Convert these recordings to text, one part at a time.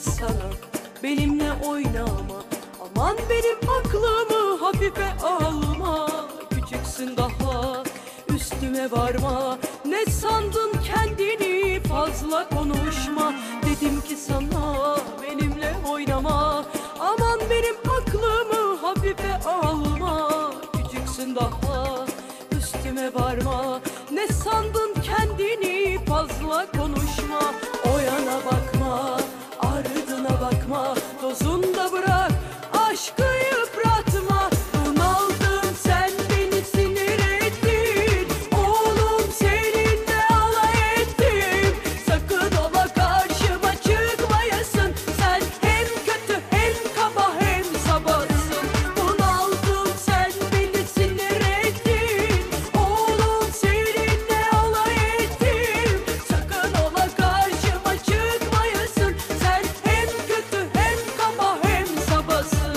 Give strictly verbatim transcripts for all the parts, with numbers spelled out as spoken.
sana benimle oynama. Aman benim aklımı hafife alma. Küçüksün daha, üstüme varma. Ne sandın kendini, fazla konuşma. Dedim ki sana benimle oynama. Aman benim aklımı hafife alma. Küçüksün daha, üstüme varma. Ne sandın kendini, fazla konuşma. O yana bakma, ardına bakma. Dozunda bırak, aşkı yıpratma. Bunaldım, sen beni sinir ettin. Oğlum seninle alay ettim. Sakın ola karşıma çıkmayasın. Sen hem kötü hem kaba hem sabahsın. Bunaldım, sen beni sinir ettin. Oğlum seninle alay ettim. Sakın ola karşıma çıkmayasın. Sen hem kötü hem kaba hem sabahsın.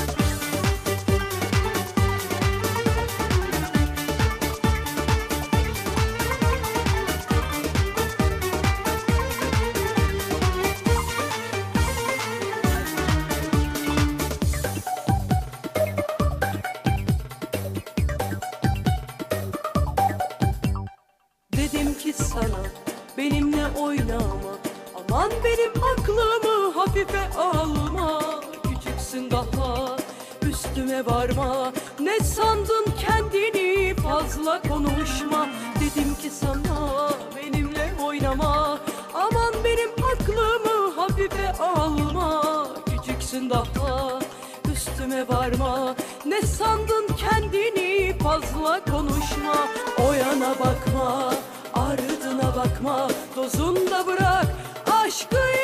Dedim ki sana benimle oynama. Aman benim aklımı hafife alma. Küçüksün daha, üstüme varma. Ne sandın kendini, fazla konuşma. Dedim ki sana benimle oynama. Aman benim aklımı hafife alma. Küçüksün daha, üstüme varma. Ne sandın kendini, fazla konuşma. O yana bakma, ardına bakma. Dozunda bırak, aşkı